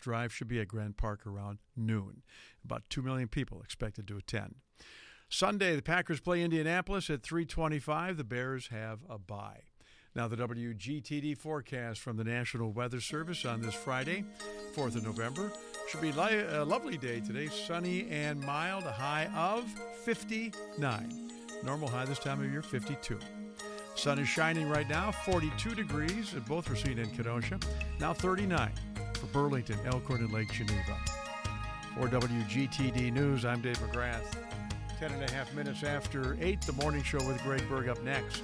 drive, should be at Grant Park around noon. About 2 million people expected to attend. Sunday, the Packers play Indianapolis at 3:25. The Bears have a bye. Now the WGTD forecast from the National Weather Service on this Friday, 4th of November. Should be a lovely day today, sunny and mild, a high of 59. Normal high this time of year, 52. Sun is shining right now, 42 degrees at both Racine and Kenosha. Now 39 for Burlington, Elkhorn, and Lake Geneva. For WGTD News, I'm Dave McGrath. 10 and a half minutes after 8, the morning show with Greg Berg up next.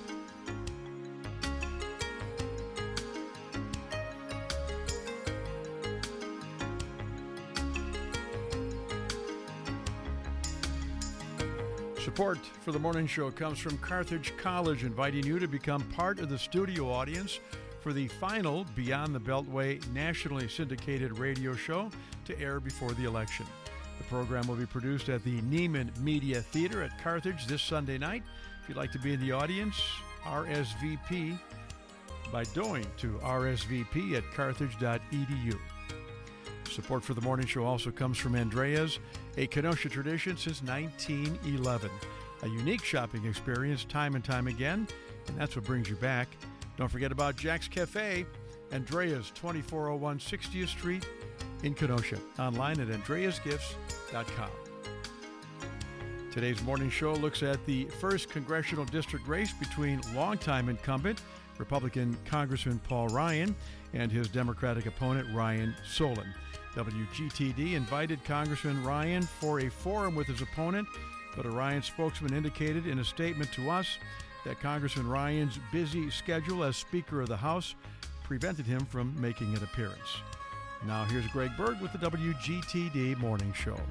Support for the morning show comes from Carthage College, inviting you to become part of the studio audience for the final Beyond the Beltway nationally syndicated radio show to air before the election. The program will be produced at the Neiman Media Theater at Carthage this Sunday night. If you'd like to be in the audience, RSVP by going to rsvp@carthage.edu. Support for the morning show also comes from Andrea's, a Kenosha tradition since 1911. A unique shopping experience time and time again, and that's what brings you back. Don't forget about Jack's Cafe, Andrea's, 2401 60th Street in Kenosha. Online at andreasgifts.com. Today's morning show looks at the 1st Congressional District race between longtime incumbent Republican Congressman Paul Ryan and his Democratic opponent Ryan Solon. WGTD invited Congressman Ryan for a forum with his opponent, but a Ryan spokesman indicated in a statement to us that Congressman Ryan's busy schedule as Speaker of the House prevented him from making an appearance. Now here's Greg Berg with the WGTD Morning Show.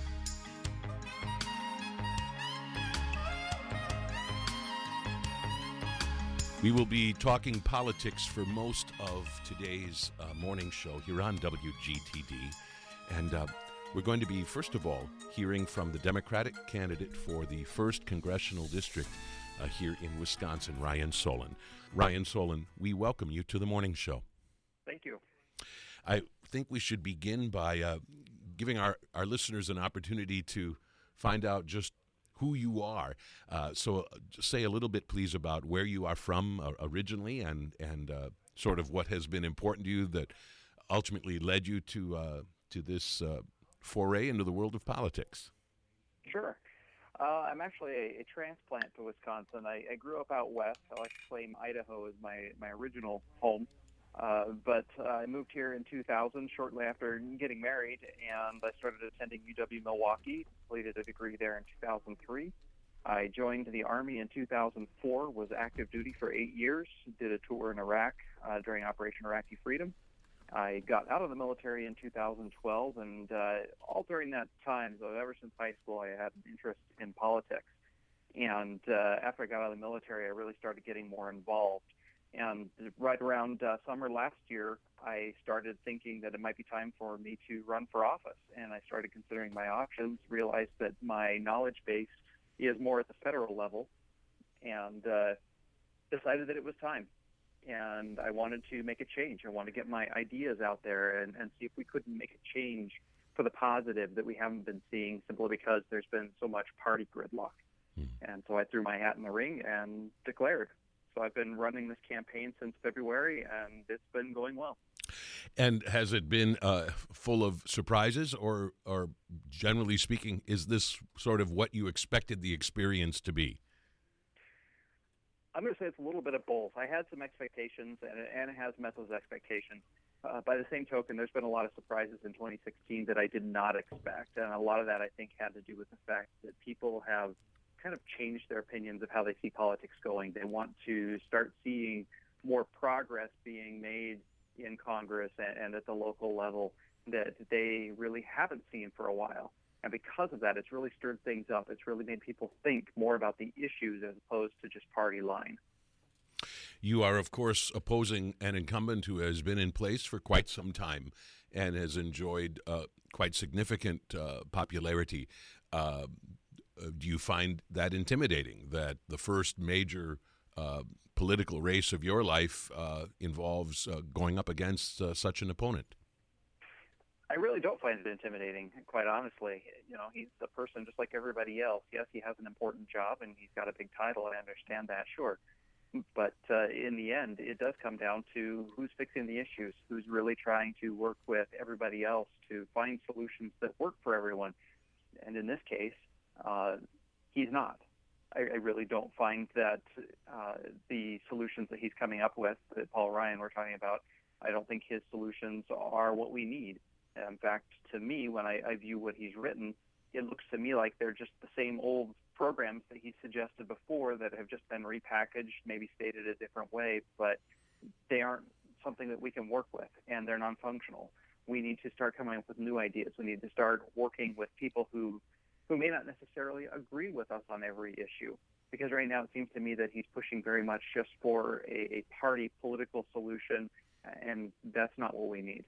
We will be talking politics for most of today's morning show here on WGTD. And we're going to be, first of all, hearing from the Democratic candidate for the 1st Congressional District here in Wisconsin, Ryan Solon. Ryan Solon, we welcome you to the morning show. Thank you. I think we should begin by giving our listeners an opportunity to find out just who you are. So say a little bit, please, about where you are from originally and sort of what has been important to you that ultimately led you to this foray into the world of politics. Sure. I'm actually a transplant to Wisconsin. I grew up out west. I like to claim Idaho as my original home. But I moved here in 2000, shortly after getting married, and I started attending UW-Milwaukee, completed a degree there in 2003. I joined the Army in 2004, was active duty for 8 years, did a tour in Iraq during Operation Iraqi Freedom. I got out of the military in 2012, and all during that time, so ever since high school, I had an interest in politics. And after I got out of the military, I really started getting more involved. And right around summer last year, I started thinking that it might be time for me to run for office. And I started considering my options, realized that my knowledge base is more at the federal level, and decided that it was time. And I wanted to make a change. I wanted to get my ideas out there and see if we couldn't make a change for the positive that we haven't been seeing, simply because there's been so much party gridlock. And so I threw my hat in the ring and declared. So I've been running this campaign since February, and it's been going well. And has it been full of surprises, or generally speaking, is this sort of what you expected the experience to be? I'm going to say it's a little bit of both. I had some expectations, and it has met those expectations. By the same token, there's been a lot of surprises in 2016 that I did not expect, and a lot of that, I think, had to do with the fact that people have kind of changed their opinions of how they see politics going. They want to start seeing more progress being made in Congress and at the local level that they really haven't seen for a while. And because of that, it's really stirred things up. It's really made people think more about the issues as opposed to just party line. You are, of course, opposing an incumbent who has been in place for quite some time and has enjoyed quite significant popularity. Do you find that intimidating, that the first major political race of your life involves going up against such an opponent? I really don't find it intimidating, quite honestly. He's a person just like everybody else. Yes, he has an important job and he's got a big title. I understand that, sure. But in the end, it does come down to who's fixing the issues, who's really trying to work with everybody else to find solutions that work for everyone. And in this case, he's not. I really don't find that the solutions that he's coming up with, that Paul Ryan we're talking about, I don't think his solutions are what we need. In fact, to me, when I view what he's written, it looks to me like they're just the same old programs that he suggested before that have just been repackaged, maybe stated a different way, but they aren't something that we can work with, and they're non-functional. We need to start coming up with new ideas. We need to start working with people who may not necessarily agree with us on every issue, because right now it seems to me that he's pushing very much just for a party political solution, and that's not what we need.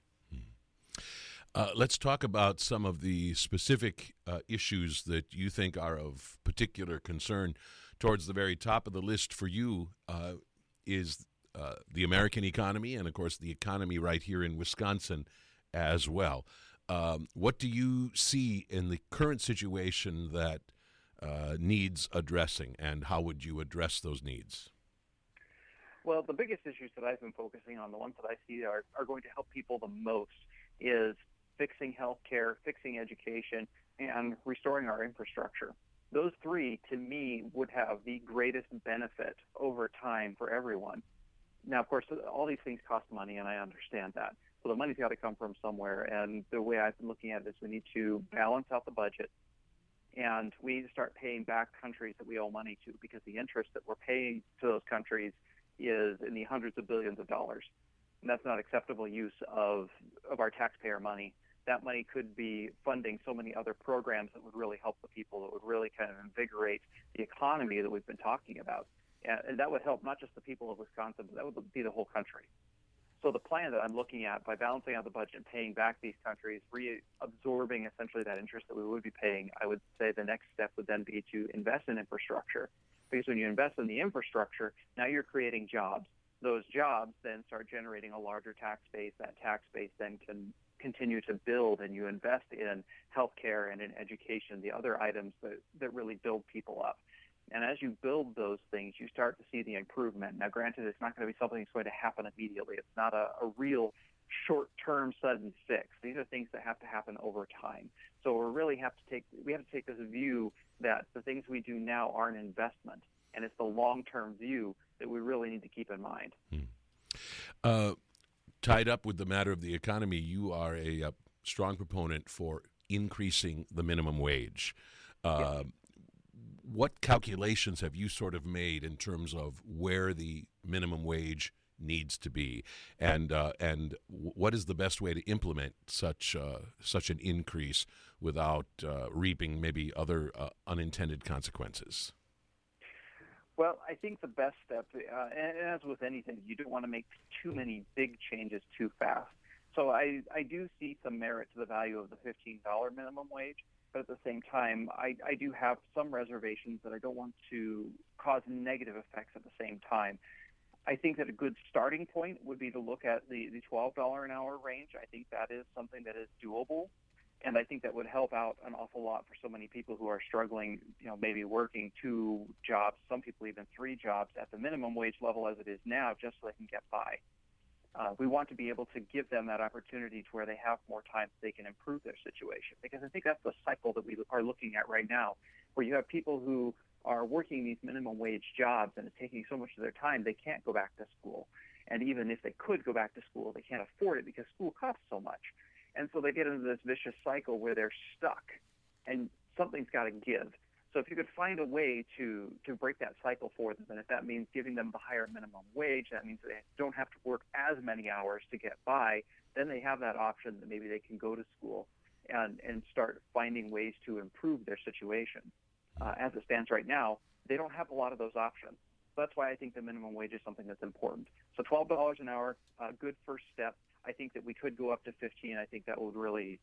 Let's talk about some of the specific issues that you think are of particular concern. Towards the very top of the list for you is the American economy and, of course, the economy right here in Wisconsin as well. What do you see in the current situation that needs addressing, and how would you address those needs? Well, the biggest issues that I've been focusing on, the ones that I see are going to help people the most, is fixing healthcare, fixing education, and restoring our infrastructure. Those three, to me, would have the greatest benefit over time for everyone. Now, of course, all these things cost money, and I understand that. So the money's got to come from somewhere, and the way I've been looking at it is we need to balance out the budget, and we need to start paying back countries that we owe money to, because the interest that we're paying to those countries is in the hundreds of billions of dollars. And that's not acceptable use of our taxpayer money. That money could be funding so many other programs that would really help the people, that would really kind of invigorate the economy that we've been talking about. And that would help not just the people of Wisconsin, but that would be the whole country. So the plan that I'm looking at, by balancing out the budget and paying back these countries, reabsorbing essentially that interest that we would be paying, I would say the next step would then be to invest in infrastructure. Because when you invest in the infrastructure, now you're creating jobs. Those jobs then start generating a larger tax base. That tax base then can continue to build, and you invest in healthcare and in education, the other items that really build people up. And as you build those things, you start to see the improvement. Now, granted, it's not going to be something that's going to happen immediately. It's not a real short-term sudden fix. These are things that have to happen over time. So we have to take this view that the things we do now are an investment, and it's the long-term view that we really need to keep in mind. Tied up with the matter of the economy, you are a strong proponent for increasing the minimum wage. Yes. What calculations have you sort of made in terms of where the minimum wage needs to be, and what is the best way to implement such an increase without reaping maybe other unintended consequences? Well, I think the best step, and as with anything, you don't want to make too many big changes too fast. So I do see some merit to the value of the $15 minimum wage, but at the same time, I do have some reservations that I don't want to cause negative effects at the same time. I think that a good starting point would be to look at the $12 an hour range. I think that is something that is doable. And I think that would help out an awful lot for so many people who are struggling, maybe working 2 jobs, some people even 3 jobs at the minimum wage level as it is now, just so they can get by. We want to be able to give them that opportunity to where they have more time so they can improve their situation. Because I think that's the cycle that we are looking at right now, where you have people who are working these minimum wage jobs and it's taking so much of their time, they can't go back to school. And even if they could go back to school, they can't afford it because school costs so much. And so they get into this vicious cycle where they're stuck, and something's got to give. So if you could find a way to break that cycle for them, and if that means giving them the higher minimum wage, that means they don't have to work as many hours to get by, then they have that option that maybe they can go to school and start finding ways to improve their situation. As it stands right now, they don't have a lot of those options. So that's why I think the minimum wage is something that's important. So $12 an hour, a good first step. I think that we could go up to 15. I think that would really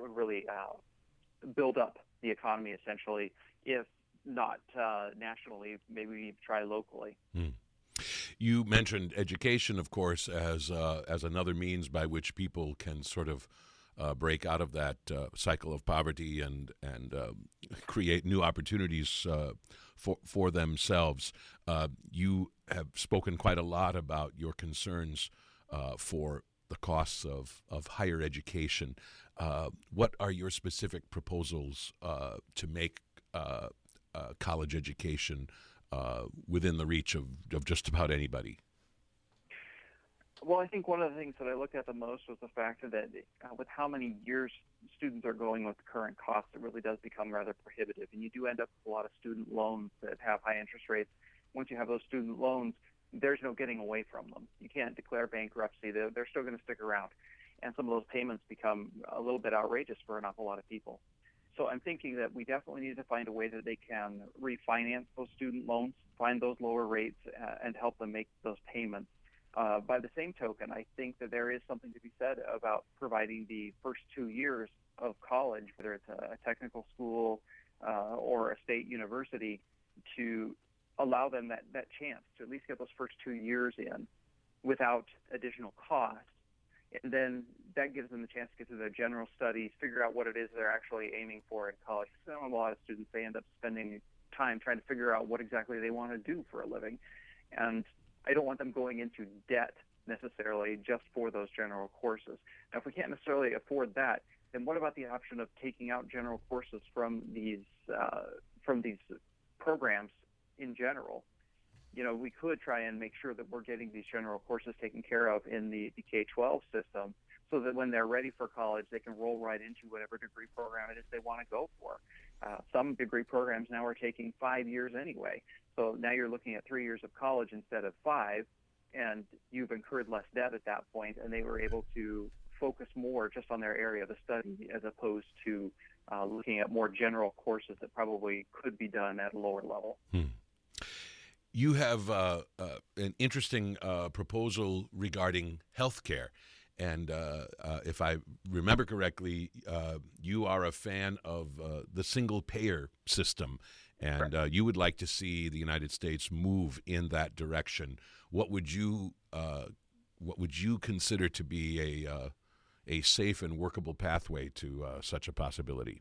build up the economy essentially. If not nationally, maybe we try locally. You mentioned education, of course, as another means by which people can sort of break out of that cycle of poverty and create new opportunities for themselves. You have spoken quite a lot about your concerns for the costs of higher education. What are your specific proposals to make college education within the reach of just about anybody? Well, I think one of the things that I looked at the most was the fact that with how many years students are going with the current costs, it really does become rather prohibitive. And you do end up with a lot of student loans that have high interest rates. Once you have those student loans, there's no getting away from them. You can't declare bankruptcy. They're still going to stick around. And some of those payments become a little bit outrageous for an awful lot of people. So I'm thinking that we definitely need to find a way that they can refinance those student loans, find those lower rates, and help them make those payments. By the same token, I think that there is something to be said about providing the first 2 years of college, whether it's a technical school or a state university, to allow them that chance to at least get those first 2 years in without additional cost. And then that gives them the chance to get through their general studies, figure out what it is they're actually aiming for in college. So a lot of students, they end up spending time trying to figure out what exactly they want to do for a living. And I don't want them going into debt necessarily just for those general courses. Now, if we can't necessarily afford that, then what about the option of taking out general courses from these programs in general? You know, we could try and make sure that we're getting these general courses taken care of in the K-12 system so that when they're ready for college, they can roll right into whatever degree program it is they want to go for. Some degree programs now are taking 5 years anyway. So now you're looking at 3 years of college instead of 5, and you've incurred less debt at that point, and they were able to focus more just on their area of the study as opposed to looking at more general courses that probably could be done at a lower level. You have an interesting proposal regarding health care. And if I remember correctly, you are a fan of the single-payer system, and you would like to see the United States move in that direction. What would you consider to be a safe and workable pathway to such a possibility?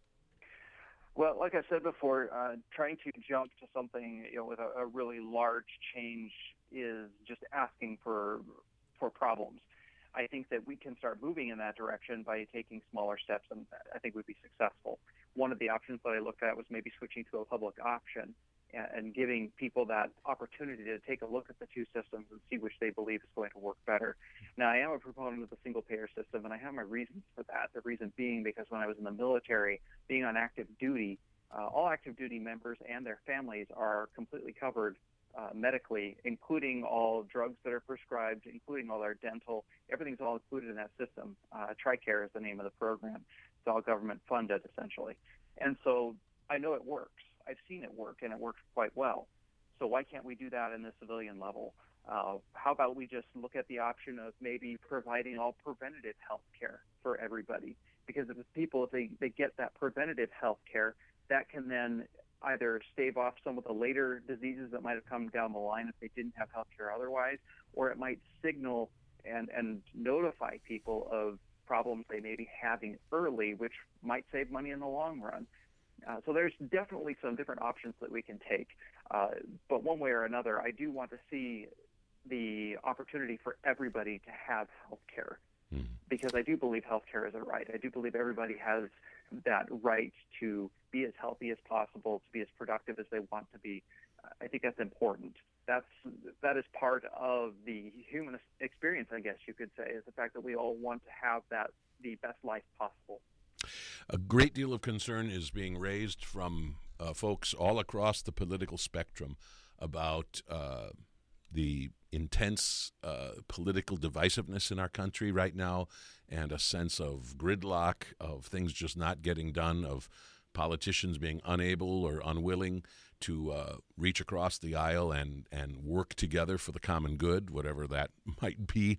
Well, like I said before, trying to jump to something with a really large change is just asking for problems. I think that we can start moving in that direction by taking smaller steps, and I think we'd be successful. One of the options that I looked at was maybe switching to a public option and giving people that opportunity to take a look at the two systems and see which they believe is going to work better. Now, I am a proponent of the single-payer system, and I have my reasons for that. The reason being because when I was in the military, being on active duty, all active duty members and their families are completely covered medically, including all drugs that are prescribed, including all their dental. Everything's all included in that system. TRICARE is the name of the program. It's all government funded, essentially. And so I know it works. I've seen it work, and it works quite well. So why can't we do that in the civilian level? How about we just look at the option of maybe providing all preventative health care for everybody? Because if they get that preventative health care, that can then either stave off some of the later diseases that might have come down the line if they didn't have health care otherwise, or it might signal and notify people of problems they may be having early, which might save money in the long run. So there's definitely some different options that we can take. But one way or another, I do want to see the opportunity for everybody to have health care, because I do believe health care is a right. I do believe everybody has that right to be as healthy as possible, to be as productive as they want to be. I think that's important. That is part of the human experience, I guess you could say, is the fact that we all want to have the best life possible. A great deal of concern is being raised from folks all across the political spectrum about the intense political divisiveness in our country right now, and a sense of gridlock, of things just not getting done, of politicians being unable or unwilling to reach across the aisle and work together for the common good, whatever that might be.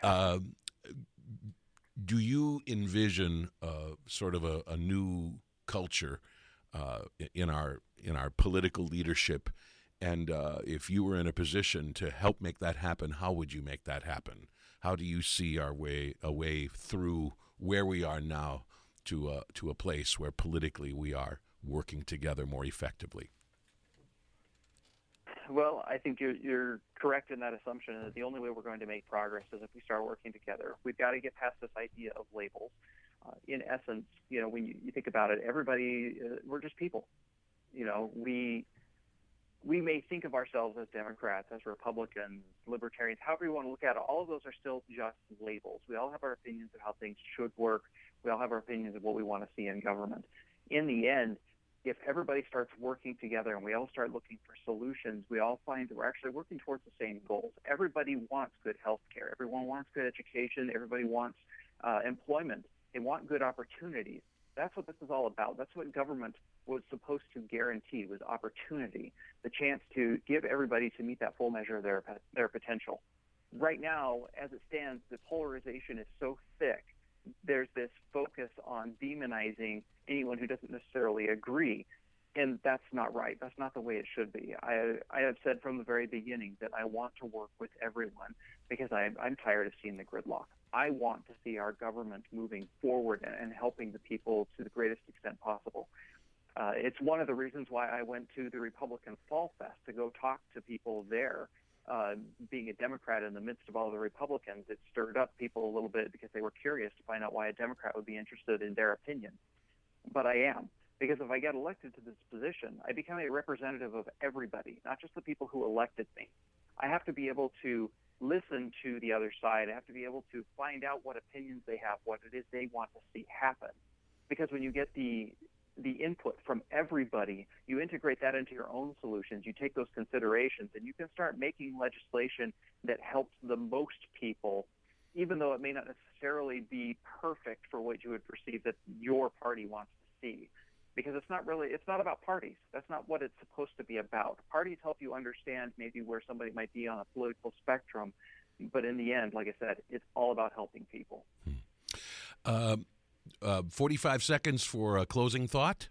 Do you envision sort of a new culture in our political leadership? And if you were in a position to help make that happen, how would you make that happen? How do you see a way through where we are now to a place where politically we are working together more effectively? Well, I think you're correct in that assumption that the only way we're going to make progress is if we start working together. We've got to get past this idea of labels. In essence, when you think about it, everybody, we're just people. We may think of ourselves as Democrats, as Republicans, Libertarians, however you want to look at it. All of those are still just labels. We all have our opinions of how things should work. We all have our opinions of what we want to see in government. In the end, if everybody starts working together and we all start looking for solutions, we all find that we're actually working towards the same goals. Everybody wants good health care. Everyone wants good education. Everybody wants employment. They want good opportunities. That's what this is all about. That's what government was supposed to guarantee, was opportunity, the chance to give everybody to meet that full measure of their potential. Right now, as it stands, the polarization is so thick. There's this focus on demonizing anyone who doesn't necessarily agree, and that's not right. That's not the way it should be. I have said from the very beginning that I want to work with everyone because I'm tired of seeing the gridlock. I want to see our government moving forward and helping the people to the greatest extent possible. It's one of the reasons why I went to the Republican Fall Fest to go talk to people there. Being a Democrat in the midst of all the Republicans, it stirred up people a little bit because they were curious to find out why a Democrat would be interested in their opinion. But I am, because if I get elected to this position, I become a representative of everybody, not just the people who elected me. I have to be able to listen to the other side. I have to be able to find out what opinions they have, what it is they want to see happen. Because when you get the input from everybody, you integrate that into your own solutions, you take those considerations, and you can start making legislation that helps the most people, even though it may not necessarily be perfect for what you would perceive that your party wants to see. Because it's not about parties. That's not what it's supposed to be about. Parties help you understand maybe where somebody might be on a political spectrum, but in the end, like I said, it's all about helping people. 45 seconds for a closing thought.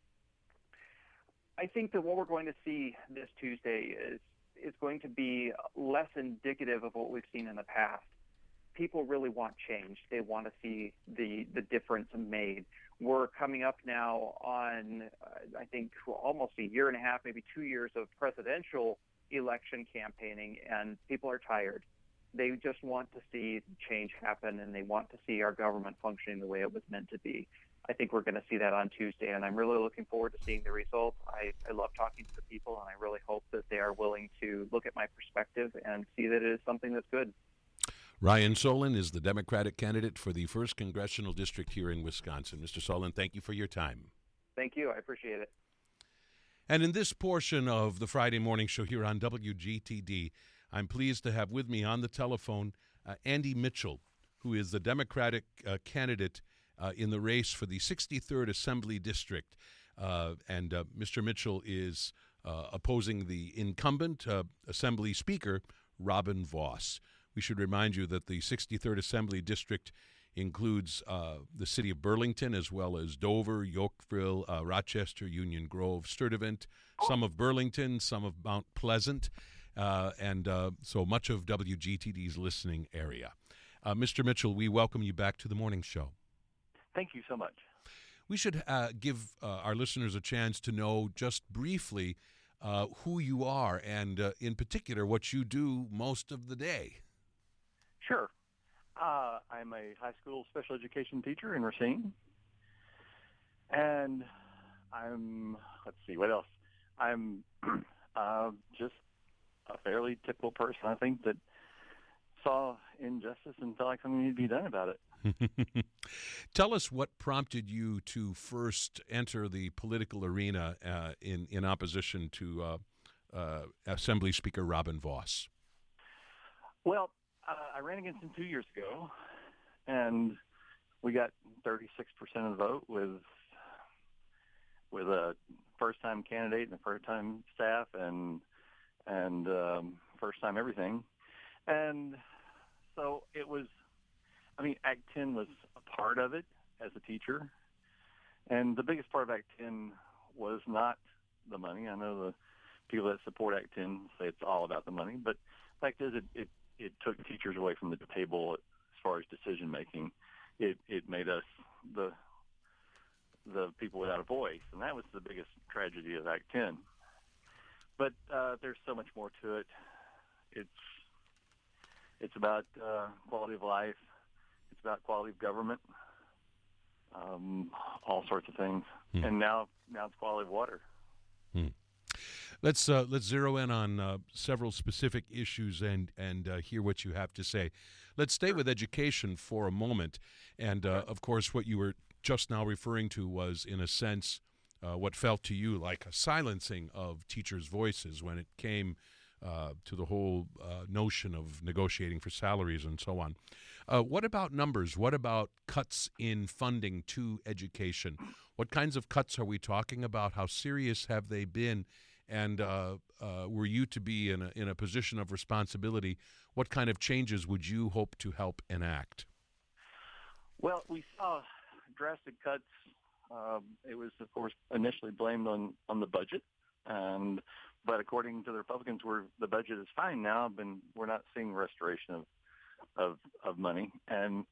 I think that what we're going to see this Tuesday is going to be less indicative of what we've seen in the past. People really want change. They want to see the difference made. We're coming up now on, I think, almost a year and a half, maybe 2 years of presidential election campaigning, and people are tired. They just want to see change happen, and they want to see our government functioning the way it was meant to be. I think we're going to see that on Tuesday, and I'm really looking forward to seeing the results. I love talking to the people, and I really hope that they are willing to look at my perspective and see that it is something that's good. Ryan Solon is the Democratic candidate for the 1st Congressional District here in Wisconsin. Mr. Solon, thank you for your time. Thank you. I appreciate it. And in this portion of the Friday morning show here on WGTD, I'm pleased to have with me on the telephone Andy Mitchell, who is the Democratic candidate in the race for the 63rd Assembly District. And Mr. Mitchell is opposing the incumbent Assembly Speaker, Robin Vos. We should remind you that the 63rd Assembly District includes the city of Burlington, as well as Dover, Yorkville, Rochester, Union Grove, Sturtevant, some of Burlington, some of Mount Pleasant, and so much of WGTD's listening area. Mr. Mitchell, we welcome you back to the morning show. Thank you so much. We should give our listeners a chance to know just briefly who you are and, in particular, what you do most of the day. Sure. I'm a high school special education teacher in Racine. And let's see, what else? I'm just a fairly typical person, I think, that saw injustice and felt like something needed to be done about it. Tell us what prompted you to first enter the political arena in opposition to Assembly Speaker Robin Vos. Well, I ran against him 2 years ago, and we got 36% of the vote with a first-time candidate and a first-time staff and first-time everything. And so it was, Act 10 was a part of it as a teacher. And the biggest part of Act 10 was not the money. I know the people that support Act 10 say it's all about the money, but the fact is it took teachers away from the table as far as decision-making. it made us the people without a voice, and that was the biggest tragedy of Act 10. But there's so much more to it. It's about quality of life. It's about quality of government. All sorts of things. And now it's quality of water. Let's zero in on several specific issues and hear what you have to say. Let's stay with education for a moment. And, of course, what you were just now referring to was, in a sense, what felt to you like a silencing of teachers' voices when it came to the whole notion of negotiating for salaries and so on. What about numbers? What about cuts in funding to education? What kinds of cuts are we talking about? How serious have they been? And were you to be in a position of responsibility, what kind of changes would you hope to help enact? Well, we saw drastic cuts. It was, of course, initially blamed on the budget, but according to the Republicans, the budget is fine now. We're not seeing restoration of money, and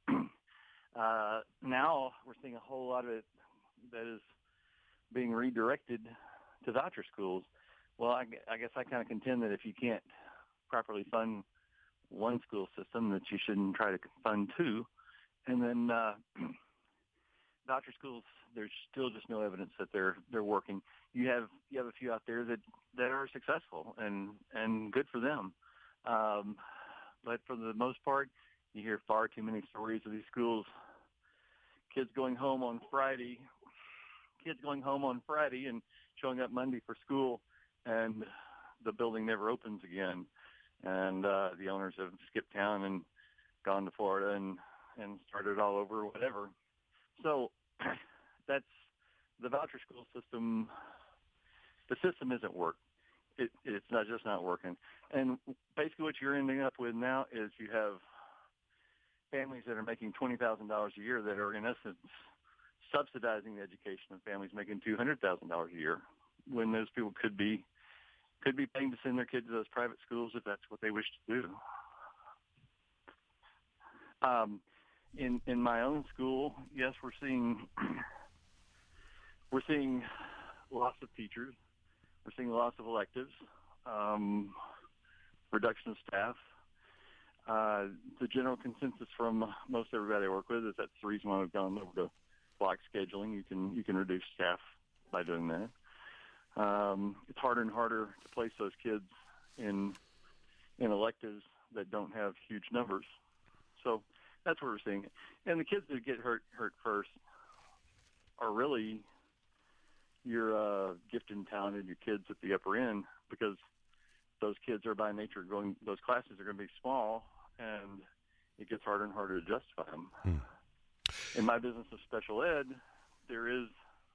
now we're seeing a whole lot of it that is being redirected to voucher schools. Well, I guess I kind of contend that if you can't properly fund one school system, that you shouldn't try to fund two. And then voucher schools, there's still just no evidence that they're working. You have a few out there that are successful and good for them. But for the most part, you hear far too many stories of these schools, kids going home on Friday and showing up Monday for school, and the building never opens again. And the owners have skipped town and gone to Florida and started all over, whatever. So that's the voucher school system. The system isn't working. It's not working. And basically what you're ending up with now is you have families that are making $20,000 a year that are, in essence, subsidizing the education of families making $200,000 a year, when those people could be paying to send their kids to those private schools if that's what they wish to do. In my own school, yes, we're seeing loss of teachers. We're seeing loss of electives, reduction of staff. The general consensus from most everybody I work with is that's the reason why we've gone over to block scheduling. You can reduce staff by doing that. It's harder and harder to place those kids in electives that don't have huge numbers. So that's where we're seeing it. And the kids that get hurt first are really your gifted and talented, your kids at the upper end, because those kids are by nature those classes are going to be small, and it gets harder and harder to justify them. In my business of special ed, there is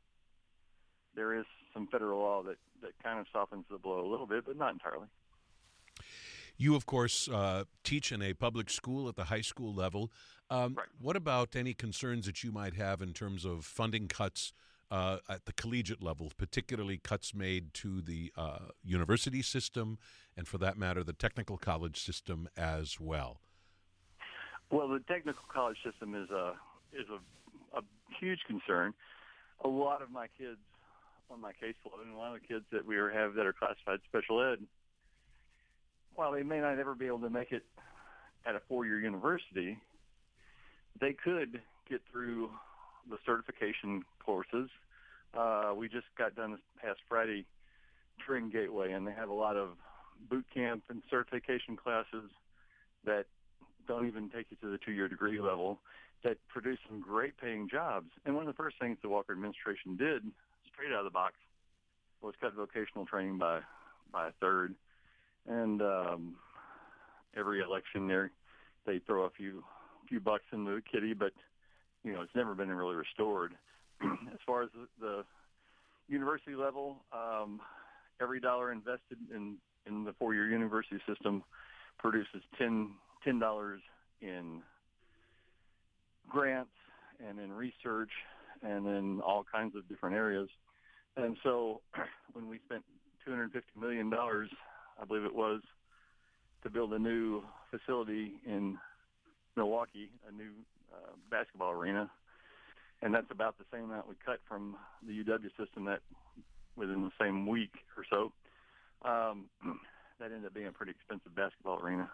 some federal law that kind of softens the blow a little bit, but not entirely. You, of course, teach in a public school at the high school level. Right. What about any concerns that you might have in terms of funding cuts at the collegiate level, particularly cuts made to the university system and, for that matter, the technical college system as well? Well, the technical college system is a huge concern. A lot of my kids on my caseload, and a lot of the kids that we have that are classified special ed, while they may not ever be able to make it at a four-year university, they could get through the certification courses. We just got done this past Friday touring Gateway, and they have a lot of boot camp and certification classes that don't even take you to the two-year degree level that produce some great paying jobs. And one of the first things the Walker administration did straight out of the box was cut vocational training by a third. And every election there, they throw a few bucks in the kitty, but it's never been really restored. As far as the university level, every dollar invested in the four-year university system produces $10 in grants and in research and in all kinds of different areas. And so when we spent $250 million, I believe it was, to build a new facility in Milwaukee, a new basketball arena, and that's about the same amount we cut from the UW system that within the same week or so. That ended up being a pretty expensive basketball arena.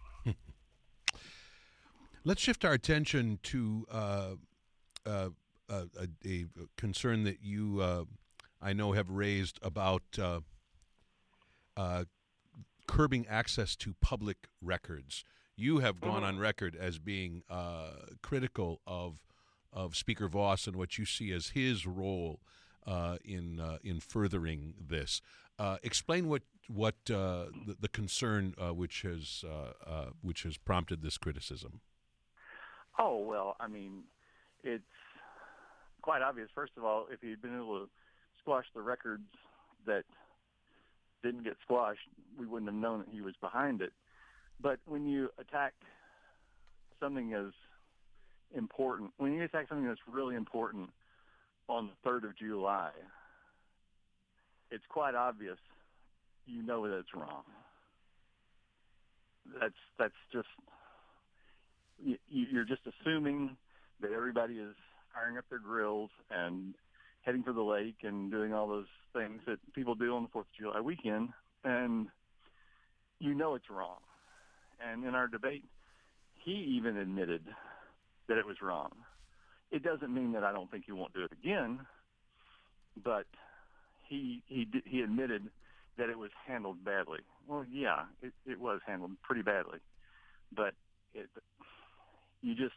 Let's shift our attention to a concern that you, I know, have raised about curbing access to public records. You have gone on record as being critical of Speaker Voss and what you see as his role in furthering this. Explain what the concern which has prompted this criticism. Oh, well, I mean, it's quite obvious. First of all, if he'd been able to squash the records that didn't get squashed, we wouldn't have known that he was behind it. But when you attack something as important, when you attack something that's really important on the 3rd of July, it's quite obvious you know that it's wrong. That's just, you're just assuming that everybody is firing up their grills and heading for the lake and doing all those things that people do on the 4th of July weekend, and you know it's wrong. And in our debate, he even admitted that it was wrong. It doesn't mean that I don't think he won't do it again, but he admitted that it was handled badly. Well, yeah, it was handled pretty badly, but you just,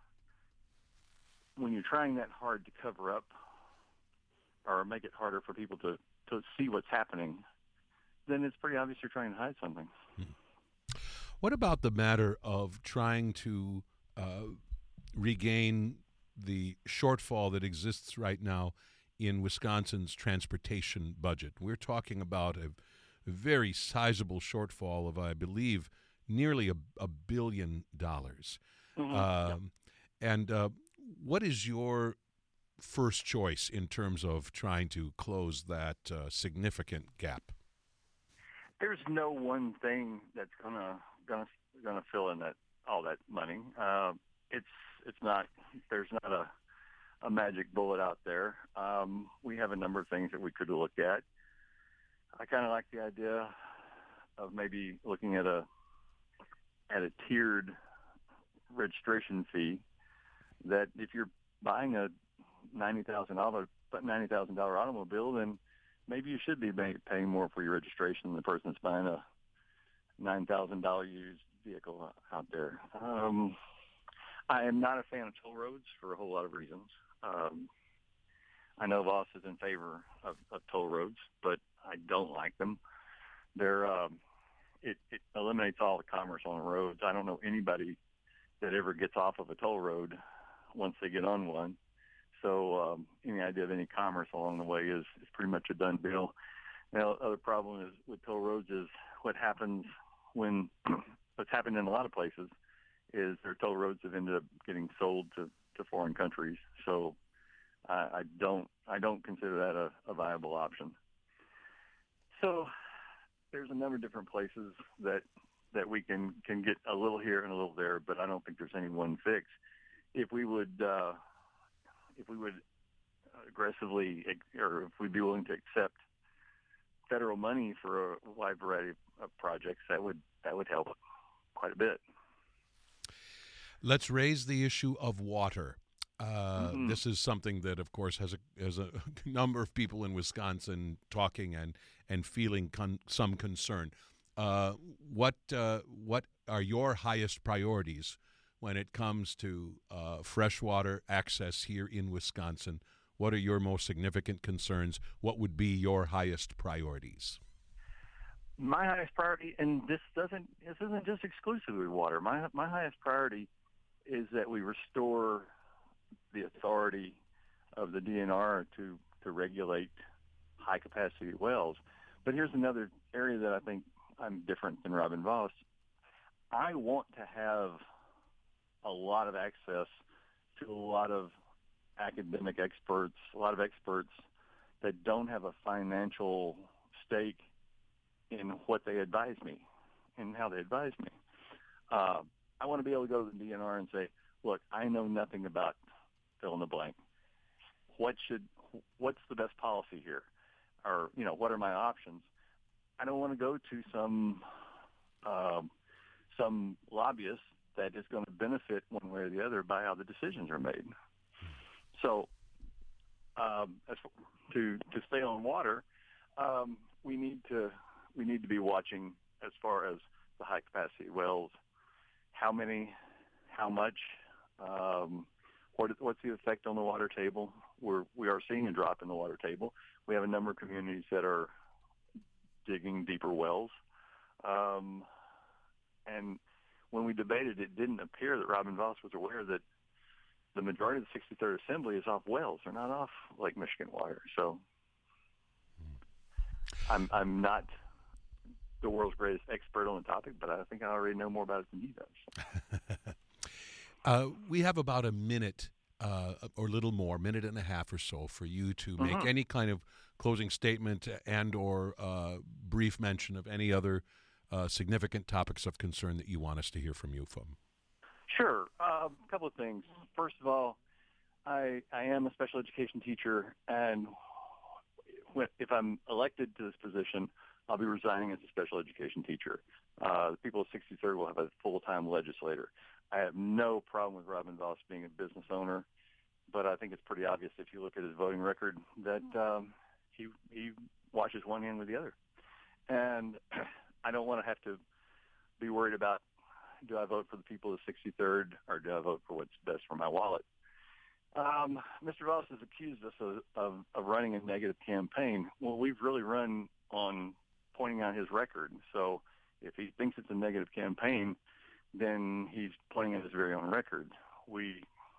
when you're trying that hard to cover up or make it harder for people to see what's happening, then it's pretty obvious you're trying to hide something. What about the matter of trying to regain the shortfall that exists right now in Wisconsin's transportation budget? We're talking about a very sizable shortfall of, I believe, nearly $1 billion. And what is your first choice in terms of trying to close that significant gap? There's no one thing that's gonna fill in all that money. It's not. There's not a magic bullet out there. We have a number of things that we could look at. I kind of like the idea of maybe looking at a tiered registration fee. That if you're buying a $90,000 automobile, then maybe you should be paying more for your registration than the person that's buying a $9,000 used vehicle out there. I am not a fan of toll roads for a whole lot of reasons. I know Voss is in favor of toll roads, but I don't like them. It eliminates all the commerce on the roads. I don't know anybody that ever gets off of a toll road once they get on one. So any idea of any commerce along the way is pretty much a done deal. Now, the other problem is with toll roads is what happens when what's happened in a lot of places is their toll roads have ended up getting sold to foreign countries. So I don't consider that a viable option. So there's a number of different places that we can get a little here and a little there, but I don't think there's any one fix. If we would aggressively, or if we'd be willing to accept federal money for a wide variety of projects, that would help quite a bit. Let's raise the issue of water. This is something that, of course, has a number of people in Wisconsin talking and feeling some concern. What are your highest priorities when it comes to freshwater access here in Wisconsin? What are your most significant concerns? What would be your highest priorities? My highest priority, and this isn't just exclusively water. My highest priority is that we restore the authority of the DNR to regulate high-capacity wells. But here's another area that I think I'm different than Robin Voss. I want to have a lot of access to a lot of academic experts, a lot of experts that don't have a financial stake in what they advise me and how they advise me. I want to be able to go to the DNR and say, look, I know nothing about fill in the blank. What's the best policy here? Or, what are my options? I don't want to go to some lobbyist that is going to benefit one way or the other by how the decisions are made. So, to stay on water, we need to be watching as far as the high capacity wells. How many? How much? What's the effect on the water table? We are seeing a drop in the water table. We have a number of communities that are digging deeper wells. And when we debated, it didn't appear that Robin Vos was aware that the majority of the 63rd Assembly is off wells. They're not off Lake Michigan water. So I'm not the world's greatest expert on the topic, but I think I already know more about it than he does. We have about a minute or a little more, minute and a half or so, for you to make any kind of closing statement and or brief mention of any other significant topics of concern that you want us to hear from you from. Sure. A couple of things. First of all, I am a special education teacher, and if I'm elected to this position, I'll be resigning as a special education teacher. The people of 63rd will have a full-time legislator. I have no problem with Robin Vos being a business owner, but I think it's pretty obvious if you look at his voting record that he washes one hand with the other. And I don't want to have to be worried about, do I vote for the people of 63rd or do I vote for what's best for my wallet? Mr. Vos has accused us of running a negative campaign. Well, we've really run on pointing out his record. So if he thinks it's a negative campaign, then he's pointing at his very own record. We've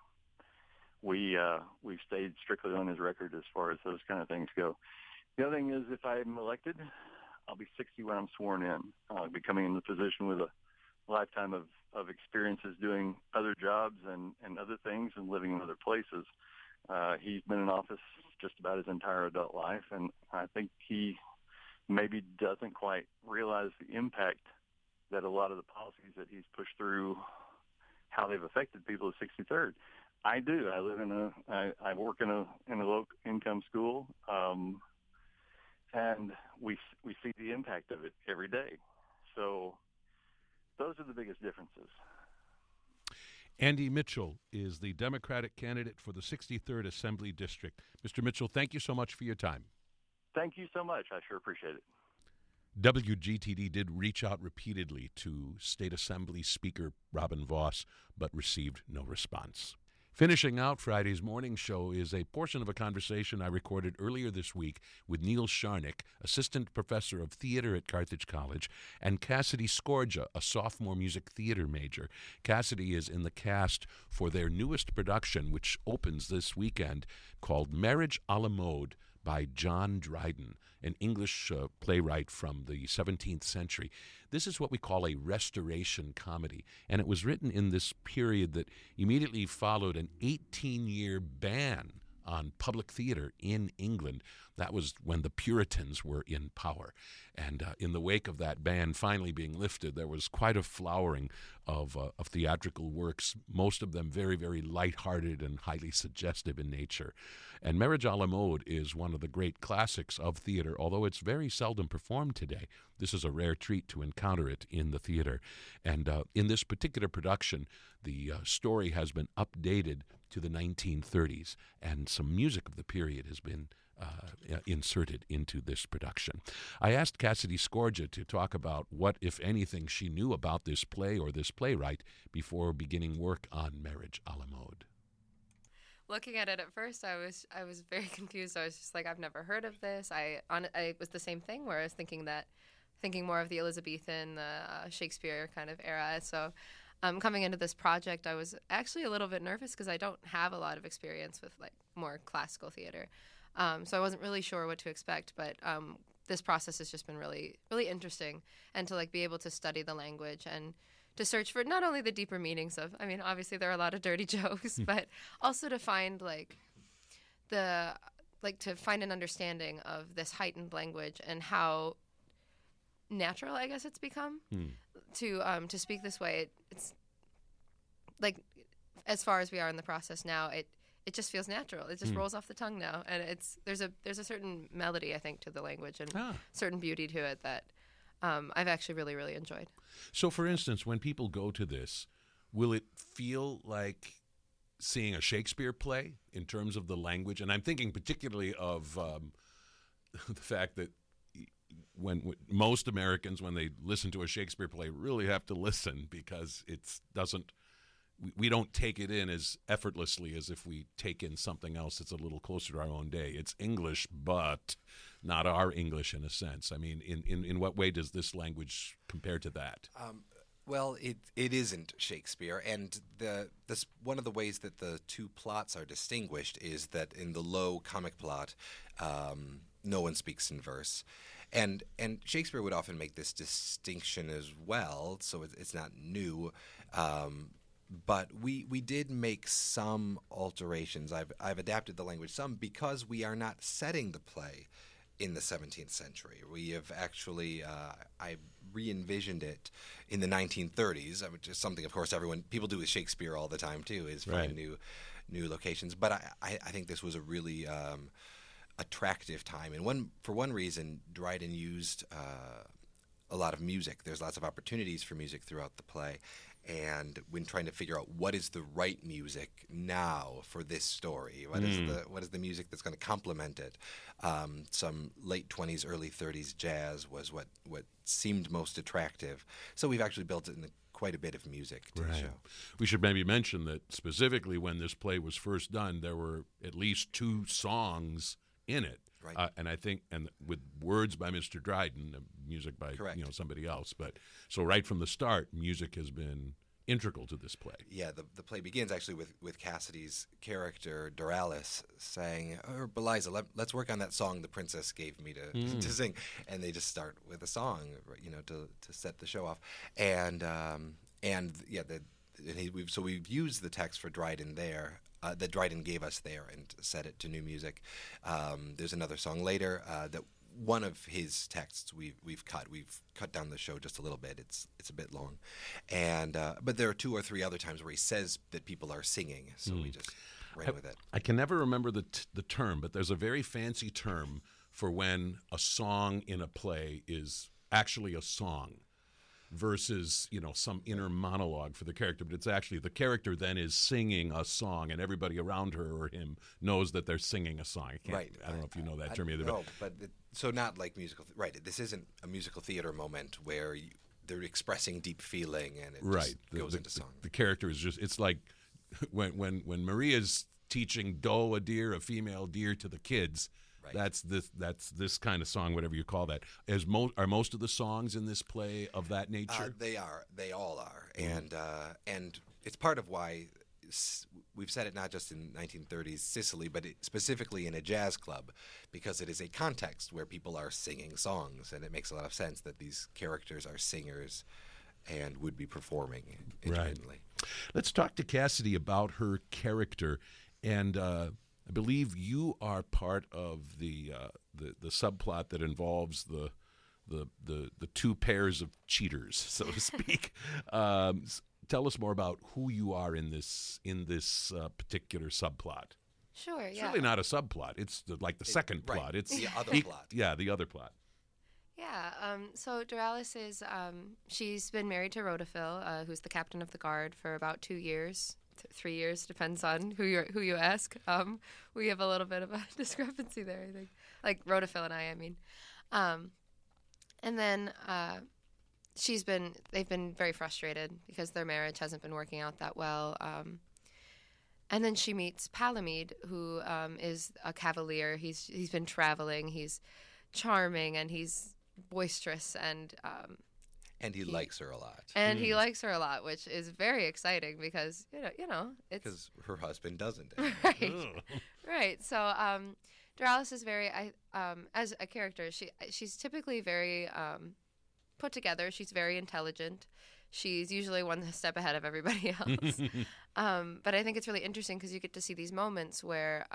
stayed strictly on his record as far as those kind of things go. The other thing is, if I'm elected, I'll be 60 when I'm sworn in. I'll be coming into the position with a lifetime of experiences doing other jobs and other things and living in other places. He's been in office just about his entire adult life, and I think he maybe doesn't quite realize the impact that a lot of the policies that he's pushed through, how they've affected people at 63rd. I do. I live I work in a low income school, and we see the impact of it every day. So those are the biggest differences. Andy Mitchell is the Democratic candidate for the 63rd Assembly District. Mr. Mitchell, thank you so much for your time. Thank you so much. I sure appreciate it. WGTD did reach out repeatedly to State Assembly Speaker Robin Vos, but received no response. Finishing out Friday's morning show is a portion of a conversation I recorded earlier this week with Neil Sharnick, assistant professor of theater at Carthage College, and Cassidy Scorgia, a sophomore music theater major. Cassidy is in the cast for their newest production, which opens this weekend, called Marriage a la Mode by John Dryden, an English playwright from the 17th century. This is what we call a restoration comedy, and it was written in this period that immediately followed an 18-year ban on public theater in England. That was when the Puritans were in power. And in the wake of that ban finally being lifted, there was quite a flowering of theatrical works, most of them very, very lighthearted and highly suggestive in nature. And Marriage a la Mode is one of the great classics of theater, although it's very seldom performed today. This is a rare treat to encounter it in the theater. And in this particular production, the story has been updated to the 1930s, and some music of the period has been inserted into this production. I asked Cassidy Scorgia to talk about what, if anything, she knew about this play or this playwright before beginning work on Marriage a la Mode. Looking at it at first, I was very confused. I was just like, I've never heard of this. I was the same thing where I was thinking more of the Elizabethan, the Shakespeare kind of era. So coming into this project, I was actually a little bit nervous because I don't have a lot of experience with like more classical theater. So I wasn't really sure what to expect, but this process has just been really, really interesting, and to like be able to study the language and to search for not only the deeper meanings of, I mean, obviously there are a lot of dirty jokes, but also to find to find an understanding of this heightened language and how natural, I guess, it's become to speak this way. It's like as far as we are in the process now, it just feels natural. It just rolls off the tongue now, and there's a certain melody, I think, to the language and certain beauty to it that I've actually really, really enjoyed. So, for instance, when people go to this, will it feel like seeing a Shakespeare play in terms of the language? And I'm thinking particularly of the fact that when most Americans, when they listen to a Shakespeare play, really have to listen because we don't take it in as effortlessly as if we take in something else that's a little closer to our own day. It's English, but not our English in a sense. I mean, in what way does this language compare to that? Well, it isn't Shakespeare, and this one of the ways that the two plots are distinguished is that in the low comic plot, no one speaks in verse. And Shakespeare would often make this distinction as well, so it's not new. But we did make some alterations. I've adapted the language some because we are not setting the play in the 17th century. We have actually I re-envisioned it in the 1930s, which is something, of course, people do with Shakespeare all the time too, is find new locations. But I think this was a really attractive time, and for one reason, Dryden used a lot of music. There's lots of opportunities for music throughout the play. And when trying to figure out what is the right music now for this story, what is the music that's going to complement it, some late 20s, early 30s jazz was what seemed most attractive. So we've actually built in quite a bit of music to the show. We should maybe mention that specifically when this play was first done, there were at least 2 songs in it. Right. And I think, and with words by Mr. Dryden, music by somebody else. But so right from the start, music has been integral to this play. Yeah, the play begins actually with Cassidy's character Doralis saying, "Beliza, let's work on that song the princess gave me to sing," and they just start with a song, to set the show off, we've used the text for Dryden there. That Dryden gave us there and set it to new music. There's another song later that one of his texts we've cut down the show just a little bit. It's a bit long, and but there are 2 or 3 other times where he says that people are singing, so we just ran with it. I can never remember the term, but there's a very fancy term for when a song in a play is actually a song versus some inner monologue for the character, but it's actually the character then is singing a song, and everybody around her or him knows that they're singing a song. I don't know if you know that term either. No, but so not like musical. Right, this isn't a musical theater moment where they're expressing deep feeling and it just goes into song. The character is it's like when Maria's teaching doe a deer, a female deer to the kids. Right. That's this kind of song, whatever you call that. Are most of the songs in this play of that nature? They are. They all are, and it's part of why we've said it not just in 1930s Sicily, but specifically in a jazz club, because it is a context where people are singing songs, and it makes a lot of sense that these characters are singers and would be performing independently. Right. Let's talk to Cassidy about her character, and I believe you are part of the subplot that involves the 2 pairs of cheaters, so to speak. Tell us more about who you are in this particular subplot. Sure. It's really not a subplot. It's the second plot. It's the other plot. Yeah, the other plot. Yeah. So Doralis is she's been married to Rhodophil, who's the captain of the guard, for about 2 years. 3 years, depends on who you ask. We have a little bit of a discrepancy there, I think. Like Rhodophil and I mean. And then they've been very frustrated because their marriage hasn't been working out that well. And then she meets Palamede, who is a cavalier. He's been traveling. He's charming and he's boisterous and he likes her a lot. And he likes her a lot, which is very exciting because it's because her husband doesn't. Right. Right. So Doralis is very as a character, she's typically very put together. She's very intelligent. She's usually one step ahead of everybody else. But I think it's really interesting because you get to see these moments where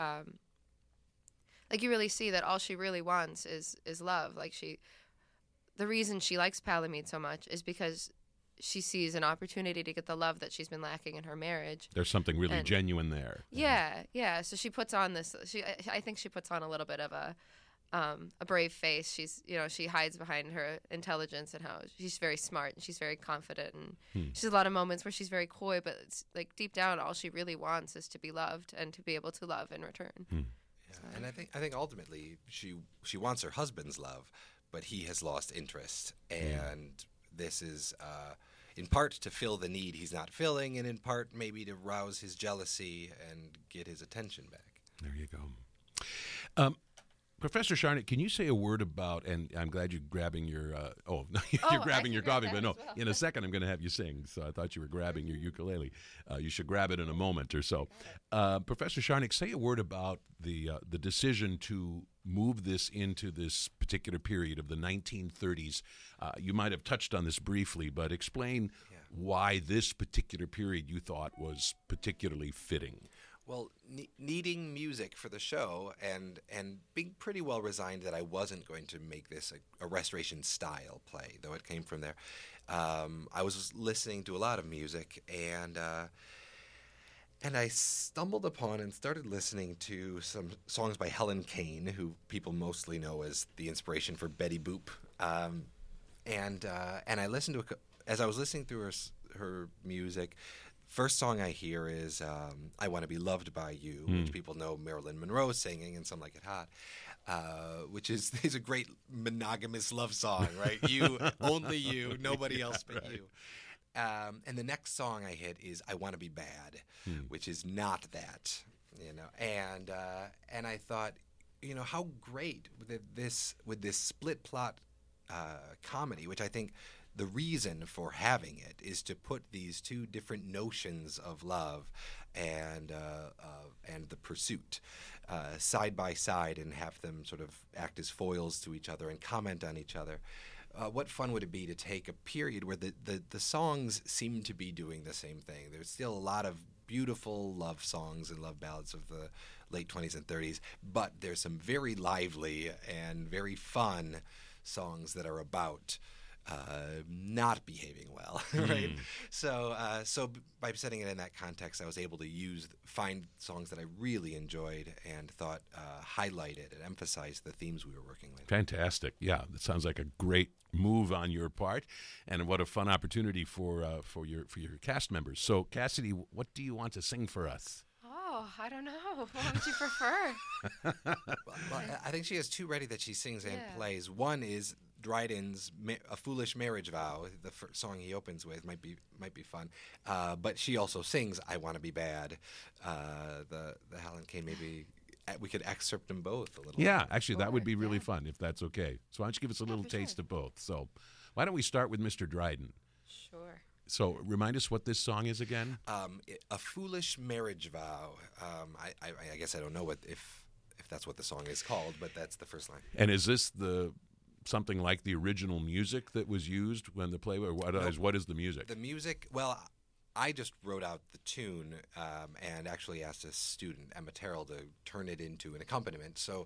you really see that all she really wants is love. The reason she likes Palamede so much is because she sees an opportunity to get the love that she's been lacking in her marriage. There's something really And- genuine there. Yeah. So she puts on this. I think she puts on a little bit of a brave face. She hides behind her intelligence and how she's very smart and she's very confident, and she has a lot of moments where she's very coy, but it's like deep down, all she really wants is to be loved and to be able to love in return. Yeah. And I think ultimately she wants her husband's love, but he has lost interest, and this is in part to fill the need he's not filling, and in part maybe to rouse his jealousy and get his attention back. There you go. Professor Sharnick, can you say a word about, and I'm glad you're grabbing your, you're grabbing your coffee, but no, in a second I'm going to have you sing, so I thought you were grabbing your ukulele. You should grab it in a moment or so. Professor Sharnick, say a word about the decision to move this into this particular period of the 1930s. You might have touched on this briefly, but explain why this particular period you thought was particularly fitting. Well, needing music for the show and being pretty well resigned that I wasn't going to make this a restoration style play, though it came from there. I was listening to a lot of music, and I stumbled upon and started listening to some songs by Helen Kane, who people mostly know as the inspiration for Betty Boop. And I listened to as I was listening through her music. First song I hear is I Want to Be Loved by You, which people know Marilyn Monroe singing and Some Like It Hot, which is a great monogamous love song, right? You, only you, nobody else but you. And the next song I hit is I Want to Be Bad, which is not that, and I thought, how great with this split plot comedy, which I think the reason for having it is to put these two different notions of love and the pursuit side by side and have them sort of act as foils to each other and comment on each other. What fun would it be to take a period where the songs seem to be doing the same thing? There's still a lot of beautiful love songs and love ballads of the late 20s and 30s, but there's some very lively and very fun songs that are about not behaving well, right? So by setting it in that context, I was able to find songs that I really enjoyed and thought highlighted and emphasized the themes we were working with. Fantastic. Yeah, that sounds like a great move on your part, and what a fun opportunity for your cast members. So, Cassidy, what do you want to sing for us? Oh, I don't know. What would you prefer? Well, I think she has two ready that she sings and plays. One is Dryden's "A Foolish Marriage Vow." The first song he opens with might be fun, but she also sings "I Want to Be Bad." The Helen Kane, maybe we could excerpt them both a little. Yeah, actually, that would be really fun if that's okay. So why don't you give us a little taste of both? So why don't we start with Mr. Dryden? Sure. So remind us what this song is again. "A Foolish Marriage Vow." I guess I don't know if that's what the song is called, but that's the first line. And is this something like the original music that was used when the play? Or what is the music? The music, well, I just wrote out the tune and actually asked a student, Emma Terrell, to turn it into an accompaniment. So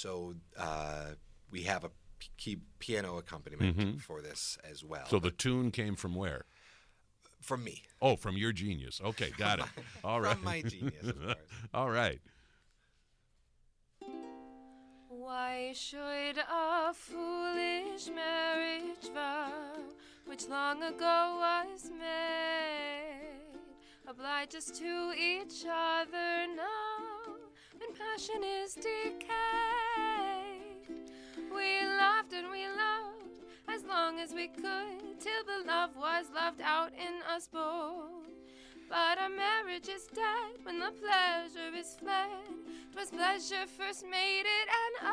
we have a key piano accompaniment for this as well. So the tune came from where? From me. Oh, from your genius. Okay, got it. All right. From my genius, of course. All right. Why should a foolish marriage vow, which long ago was made, oblige us to each other now, when passion is decayed? We loved and we loved as long as we could, till the love was loved out in us both. But our marriage is dead when the pleasure is fled. 'Twas pleasure first made it, and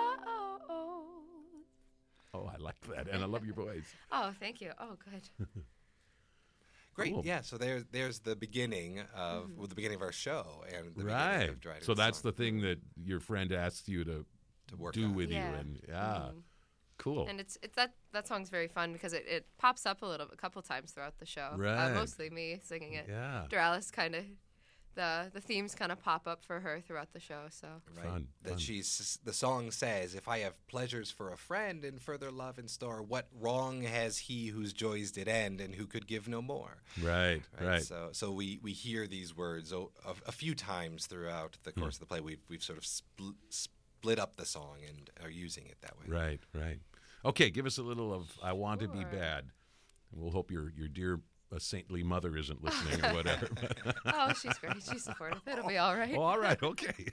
Oh, I like that, and I love your voice. Oh, thank you. Oh, good. Great. Cool. Yeah. So there's the beginning of the beginning of our show and the beginning Right. of Dryden's So that's song. the thing that your friend asked you to work do on. with you, Yeah. and cool. And it's that song's very fun because it pops up a couple times throughout the show. Right. Mostly me singing it. Yeah. Doralis kind of the themes kind of pop up for her throughout the show. So Right. Fun, That fun. the song says, "If I have pleasures for a friend and further love in store, what wrong has he whose joys did end and who could give no more?" Right. So we hear these words a few times throughout the course of the play. We've sort of split up the song and are using it that way. Right. Okay, give us a little of "I Want to Be Sure. Bad." And we'll hope your dear saintly mother isn't listening or whatever. oh, she's great. She's supportive. It'll be all right. Oh, all right, okay.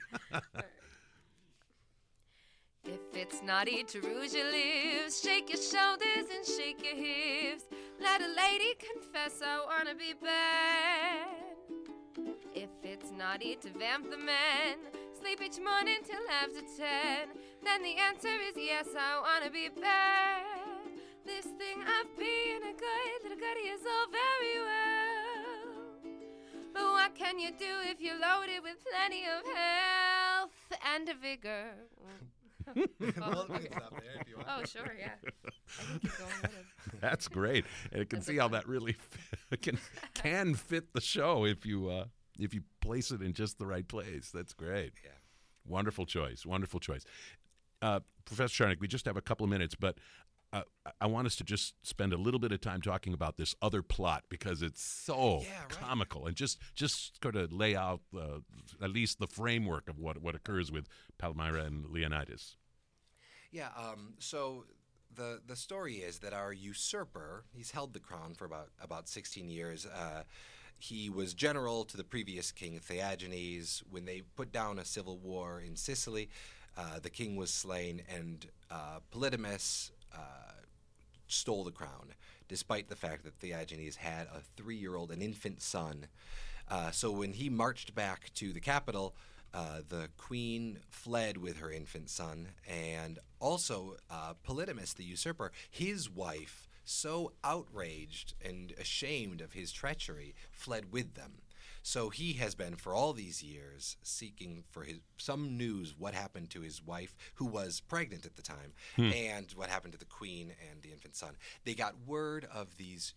If it's naughty to rouge your lips, shake your shoulders and shake your hips. Let a lady confess I wanna be bad. If it's naughty to vamp the man, sleep each morning till after 10, then the answer is yes, I wanna be bad. This thing of being a good little goody is all very well, but what can you do if you're loaded with plenty of health and vigor? Well, we can stop there if you want. Oh, sure, yeah. I can keep going with it. That's great. And you can That's see how that really can fit the show if you place it in just the right place. That's great. Yeah. Wonderful choice. Professor Charnock, we just have a couple of minutes, but I want us to just spend a little bit of time talking about this other plot because it's so comical, and just sort of lay out at least the framework of what occurs with Palmyra and Leonidas. Yeah. So the story is that our usurper, he's held the crown for about 16 years. He was general to the previous king, Theagenes. When they put down a civil war in Sicily, the king was slain, and Polydamas stole the crown, despite the fact that Theagenes had a 3-year-old, an infant son. So when he marched back to the capital, the queen fled with her infant son, and also Polydamas, the usurper, his wife, so outraged and ashamed of his treachery, fled with them. So he has been, for all these years, seeking for some news what happened to his wife, who was pregnant at the time, and what happened to the queen and the infant son. They got word of these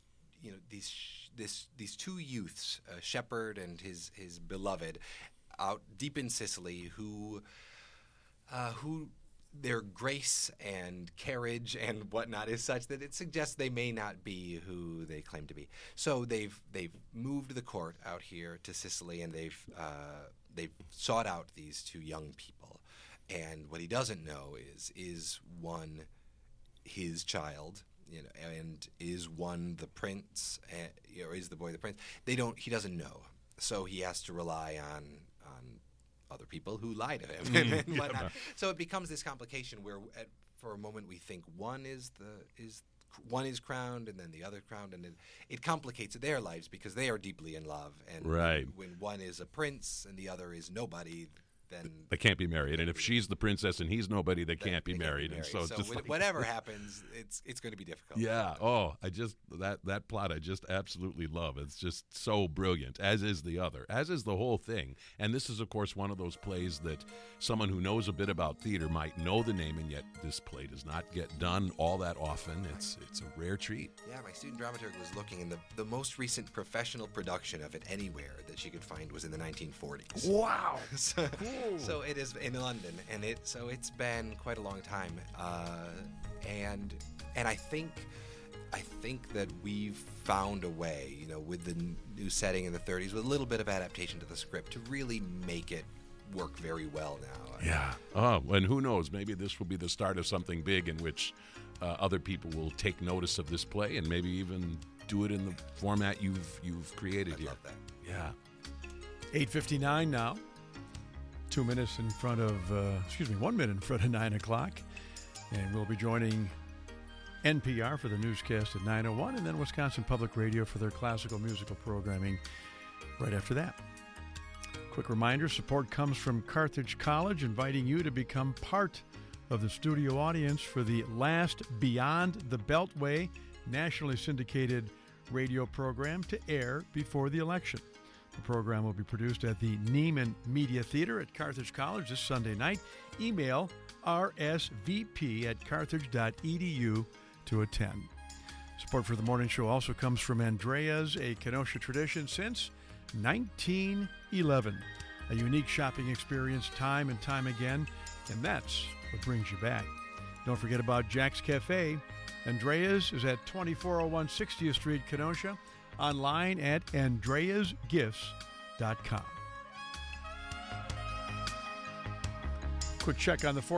two youths, a shepherd and his beloved, out deep in Sicily, who their grace and carriage and whatnot is such that it suggests they may not be who they claim to be. So they've moved the court out here to Sicily, and they've sought out these two young people. And what he doesn't know is one his child, and is one the prince, or is the boy the prince? He doesn't know. So he has to rely on other people who lie to him and whatnot. So it becomes this complication where, for a moment, we think one is crowned and then the other crowned, and it complicates their lives because they are deeply in love. And when one is a prince and the other is nobody, then they can't be married. And if she's the princess and he's nobody, they can't be married. And so just whatever happens, it's going to be difficult. Yeah. Oh, that plot I just absolutely love. It's just so brilliant, as is the other, as is the whole thing. And this is, of course, one of those plays that someone who knows a bit about theater might know the name, and yet this play does not get done all that often. It's a rare treat. Yeah, my student dramaturg was looking, and the most recent professional production of it anywhere that she could find was in the 1940s. Wow. So it is in London, and it's been quite a long time, and I think that we've found a way, with the new setting in the 30s, with a little bit of adaptation to the script, to really make it work very well now. Yeah. Oh, and who knows? Maybe this will be the start of something big in which other people will take notice of this play and maybe even do it in the format you've created here. I love that. Yeah. 8:59 now. 1 minute in front of 9 o'clock. And we'll be joining NPR for the newscast at 9:01, and then Wisconsin Public Radio for their classical musical programming right after that. Quick reminder, support comes from Carthage College, inviting you to become part of the studio audience for the last Beyond the Beltway nationally syndicated radio program to air before the election. The program will be produced at the Neiman Media Theater at Carthage College this Sunday night. Email rsvp@carthage.edu to attend. Support for the morning show also comes from Andrea's, a Kenosha tradition since 1911. A unique shopping experience time and time again, and that's what brings you back. Don't forget about Jack's Cafe. Andrea's is at 2401 60th Street, Kenosha. Online at andreasgifts.com. Quick check on the